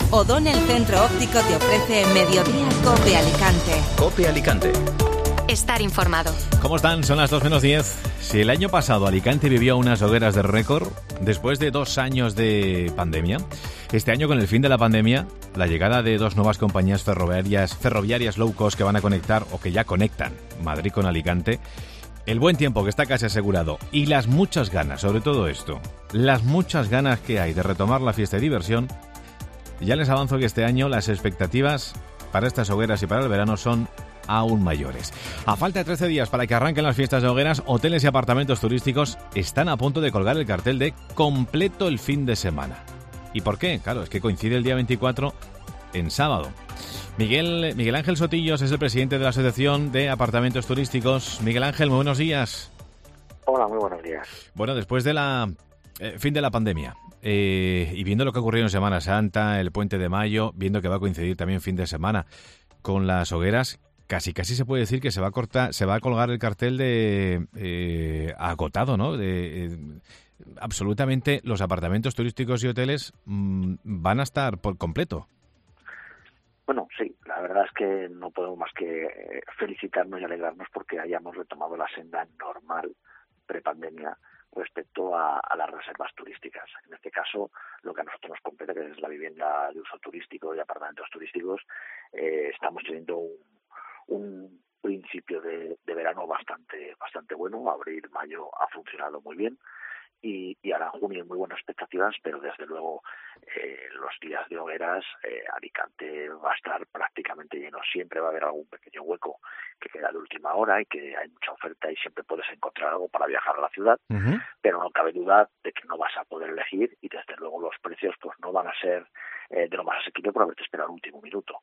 O'Donnell Centro Óptico te ofrece Mediodía Cope Alicante. Cope Alicante. Estar informado. ¿Cómo están? Son las 2:10. Si el año pasado Alicante vivió unas hogueras de récord, después de 2 años de pandemia, este año con el fin de la pandemia, la llegada de 2 nuevas compañías ferroviarias low cost que van a conectar o que ya conectan Madrid con Alicante, el buen tiempo que está casi asegurado y las muchas ganas, sobre todo esto, las muchas ganas que hay de retomar la fiesta y diversión, ya les avanzo que este año las expectativas para estas hogueras y para el verano son aún mayores. A falta de 13 días para que arranquen las fiestas de hogueras, hoteles y apartamentos turísticos están a punto de colgar el cartel de completo el fin de semana. ¿Y por qué? Claro, es que coincide el día 24 en sábado. Miguel Ángel Sotillos es el presidente de la Asociación de Apartamentos Turísticos. Miguel Ángel, muy buenos días. Hola, muy buenos días. Bueno, después de la fin de la pandemia y viendo lo que ocurrió en Semana Santa, el Puente de Mayo, viendo que va a coincidir también fin de semana con las hogueras, casi se puede decir que se va a colgar el cartel de agotado, ¿no? Absolutamente los apartamentos turísticos y hoteles van a estar por completo. Bueno, sí, la verdad es que no podemos más que felicitarnos y alegrarnos porque hayamos retomado la senda normal prepandemia respecto a las reservas turísticas. En este caso, lo que a nosotros nos compete, que es la vivienda de uso turístico y apartamentos turísticos, estamos teniendo un principio de verano bastante bueno. Abril, mayo ha funcionado muy bien y ahora en junio hay muy buenas expectativas, pero desde luego los días de hogueras Alicante va a estar prácticamente lleno. Siempre va a haber algún pequeño hueco que queda de última hora y que hay mucha oferta y siempre puedes encontrar algo para viajar a la ciudad, pero no cabe duda de que no vas a poder elegir y desde luego los precios pues no van a ser de lo más asequible por haberte esperado el último minuto.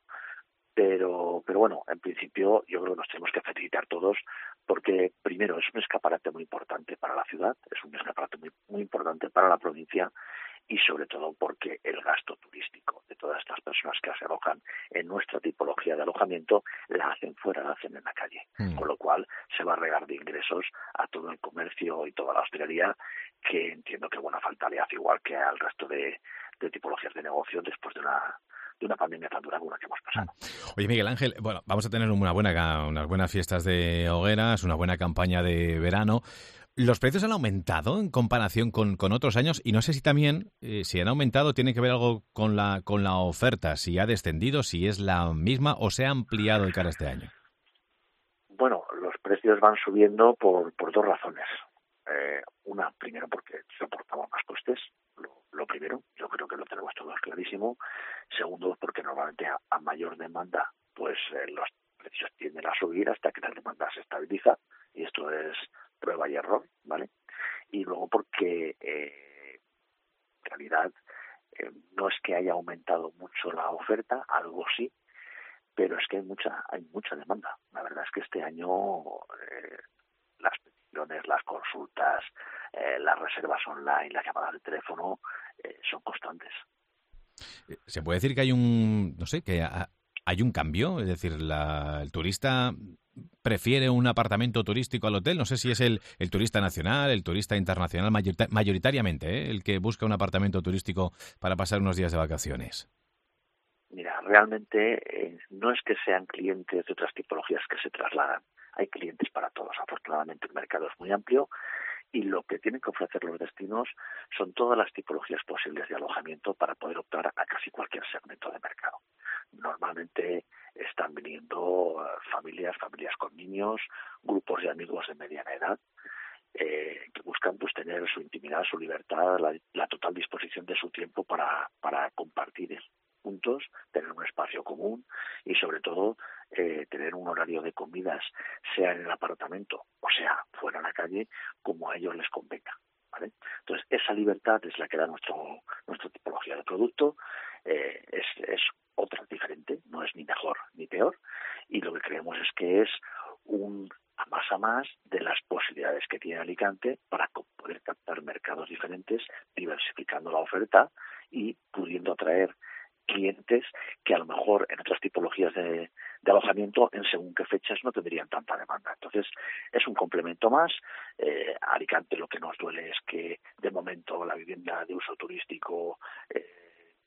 Pero bueno, en principio yo creo que nos tenemos que felicitar todos porque primero es un escaparate muy importante para la ciudad, es un escaparate muy importante para la provincia y sobre todo porque el gasto turístico de todas estas personas que se alojan en nuestra tipología de alojamiento la hacen fuera, la hacen en la calle, con lo cual se va a regar de ingresos a todo el comercio y toda la hostelería, que entiendo que buena falta le hace, igual que al resto de tipologías de negocio después de una pandemia tan dura como la que hemos pasado. Oye, Miguel Ángel, bueno, vamos a tener unas buenas fiestas de hogueras, una buena campaña de verano. ¿Los precios han aumentado en comparación con otros años? Y no sé si también, si han aumentado, tiene que ver algo con la oferta, si ha descendido, si es la misma o se ha ampliado de cara a este año. Bueno, los precios van subiendo por 2 razones. Una, primero porque soportamos más costes, lo primero, yo creo que lo tenemos todos clarísimo. Segundo, porque normalmente a mayor demanda, pues los precios tienden a subir hasta que la demanda se estabiliza, y esto es prueba y error, ¿vale? Y luego porque en realidad no es que haya aumentado mucho la oferta, algo sí, pero es que hay mucha demanda. La verdad es que este año las peticiones, las consultas, las reservas online, las llamadas de teléfono son constantes. ¿Se puede decir que hay hay un cambio? Es decir, el turista prefiere un apartamento turístico al hotel. No sé si es el turista nacional, el turista internacional, mayoritariamente, el que busca un apartamento turístico para pasar unos días de vacaciones. Mira, realmente no es que sean clientes de otras tipologías que se trasladan. Hay clientes para todos. Afortunadamente el mercado es muy amplio y lo que tienen que ofrecer los destinos son todas las tipologías posibles de alojamiento para poder optar a casi cualquier segmento de mercado. Normalmente están viniendo familias con niños, grupos de amigos de mediana edad, que buscan pues tener su intimidad, su libertad, la total disposición de su tiempo para compartir juntos, tener un espacio común y sobre todo tener un horario de comidas, sea en el apartamento o sea fuera en la calle, como a ellos les convenga, ¿vale? Entonces esa libertad es la que da nuestra tipología de producto. Es otra diferente, no es ni mejor ni peor, y lo que creemos es que es un a más de las posibilidades que tiene Alicante para poder captar mercados diferentes, diversificando la oferta y pudiendo atraer clientes que a lo mejor en otras tipologías de alojamiento en según qué fechas no tendrían tanta demanda. Entonces es un complemento más. A Alicante lo que nos duele es que de momento la vivienda de uso turístico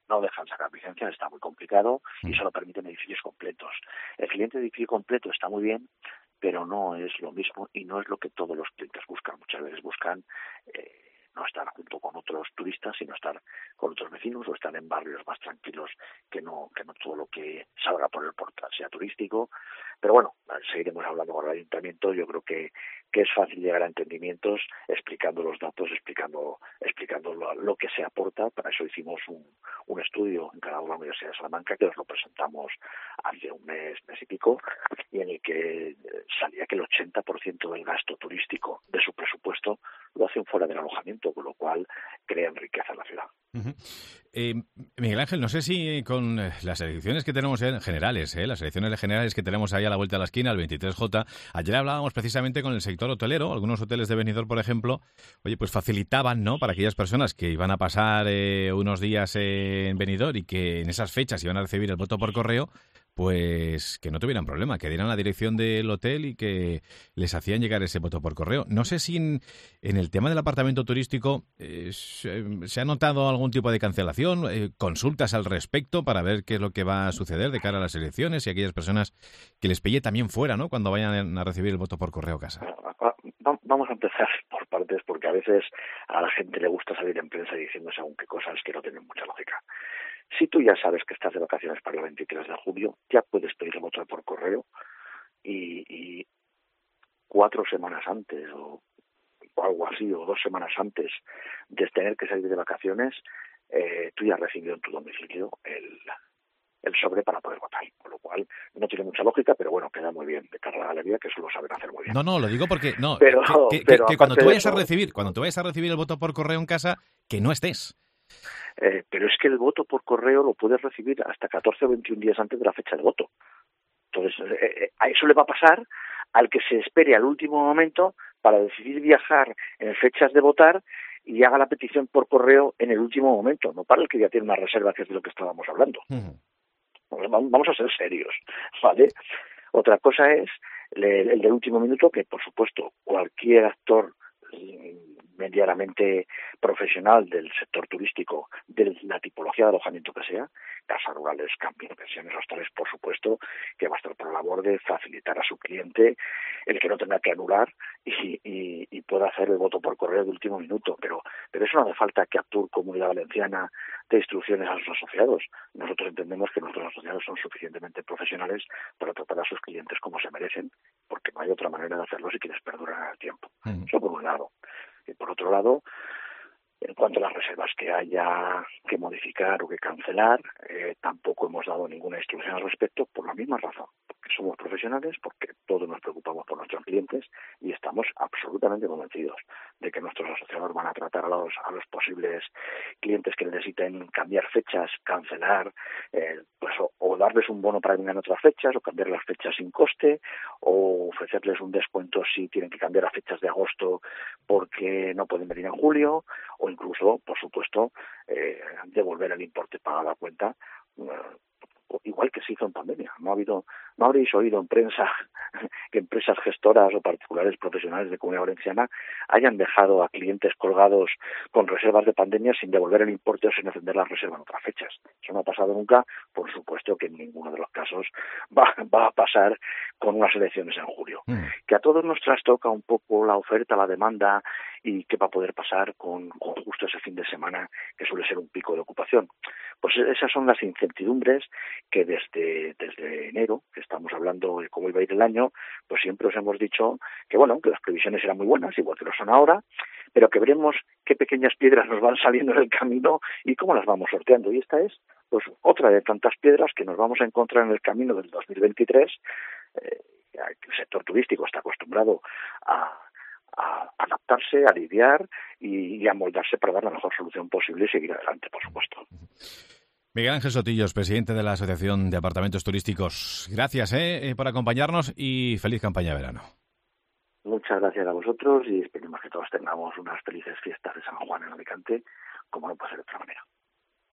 no dejan sacar licencias, está muy complicado y solo permiten edificios completos. El cliente de edificio completo está muy bien, pero no es lo mismo y no es lo que todos los clientes buscan. Muchas veces buscan no estar junto con otros turistas, sino estar con otros vecinos o estar en barrios más tranquilos, que no todo lo que salga por el portal sea turístico. Pero bueno, seguiremos hablando con el ayuntamiento. Yo creo que es fácil llegar a entendimientos explicando los datos, explicando lo que se aporta. Para eso hicimos un estudio encargado de la Universidad de Salamanca, que os lo presentamos hace un mes y pico, y en el que salía que el 80% del gasto turístico de su presupuesto lo hacen fuera del alojamiento, con lo cual crean riqueza en la ciudad. Uh-huh. Miguel Ángel, no sé si con las elecciones que tenemos generales, las elecciones generales que tenemos ahí a la vuelta de la esquina, el 23J, ayer hablábamos precisamente con el sector hotelero, algunos hoteles de Benidorm, por ejemplo, pues facilitaban, ¿no?, para aquellas personas que iban a pasar unos días en Benidorm y que en esas fechas iban a recibir el voto por correo, pues que no tuvieran problema, que dieran la dirección del hotel y que les hacían llegar ese voto por correo. No sé si en el tema del apartamento turístico se ha notado algún tipo de cancelación, consultas al respecto para ver qué es lo que va a suceder de cara a las elecciones y aquellas personas que les pille también fuera, ¿no?, cuando vayan a recibir el voto por correo a casa. Vamos a empezar por partes, porque a veces a la gente le gusta salir en prensa diciendo según qué cosas que no tienen mucha lógica. Si tú ya sabes que estás de vacaciones para el 23 de julio, ya puedes pedir el voto por correo y 4 semanas antes o algo así, o 2 semanas antes de tener que salir de vacaciones, tú ya has recibido en tu domicilio el sobre para poder votar, con lo cual no tiene mucha lógica, pero bueno, queda muy bien de cara a la galería, que eso lo saben hacer muy bien. No, lo digo porque pero cuando tú vayas a recibir el voto por correo en casa, que no estés. Pero es que el voto por correo lo puedes recibir hasta 14 o 21 días antes de la fecha de voto. Entonces, a eso le va a pasar al que se espere al último momento para decidir viajar en fechas de votar y haga la petición por correo en el último momento, no para el que ya tiene una reserva, que es de lo que estábamos hablando. Uh-huh. Vamos a ser serios, ¿vale? Otra cosa es el del último minuto, que por supuesto cualquier actor medianamente profesional del sector turístico, de la tipología de alojamiento que sea, casas rurales, camping, pensiones, hostales, por supuesto, que va a estar por la labor de facilitar a su cliente el que no tenga que anular y pueda hacer el voto por correo de último minuto. Pero eso no hace falta que Aptur, Comunidad Valenciana, dé instrucciones a sus asociados. Nosotros entendemos que nuestros asociados son suficientemente profesionales para tratar a sus clientes como se merecen, porque no hay otra manera de hacerlo si quieres perdurar el tiempo. Eso por un lado. Y por otro lado, en cuanto a las reservas que haya que modificar o que cancelar, tampoco hemos dado ninguna instrucción al respecto por la misma razón, porque somos profesionales, porque todos nos preocupamos por nuestros clientes y estamos absolutamente convencidos de que nuestros asociados van a tratar a los posibles clientes que necesiten cambiar fechas, cancelar, o darles un bono para venir en otras fechas, o cambiar las fechas sin coste, o ofrecerles un descuento si tienen que cambiar a fechas de agosto porque no pueden venir en julio, o incluso, por supuesto, devolver el importe pagado a cuenta, igual que se hizo en pandemia. No habréis oído en prensa que empresas gestoras o particulares profesionales de Comunidad Valenciana hayan dejado a clientes colgados con reservas de pandemia sin devolver el importe o sin atender la reserva en otras fechas. Eso no ha pasado nunca. Por supuesto que en ninguno de los casos va a pasar con unas elecciones en julio. Que a todos nos trastoca un poco la oferta, la demanda, y qué va a poder pasar con justo ese fin de semana, que suele ser un pico de ocupación. Pues esas son las incertidumbres que desde enero, que estamos hablando de cómo iba a ir el año, pues siempre os hemos dicho que que las previsiones eran muy buenas, igual que lo son ahora, pero que veremos qué pequeñas piedras nos van saliendo en el camino y cómo las vamos sorteando. Y esta es pues otra de tantas piedras que nos vamos a encontrar en el camino del 2023. El sector turístico está acostumbrado a adaptarse, a lidiar y a moldarse para dar la mejor solución posible y seguir adelante, por supuesto. Miguel Ángel Sotillos, presidente de la Asociación de Apartamentos Turísticos. Gracias por acompañarnos y feliz campaña de verano. Muchas gracias a vosotros y esperemos que todos tengamos unas felices fiestas de San Juan en Alicante, como no puede ser de otra manera.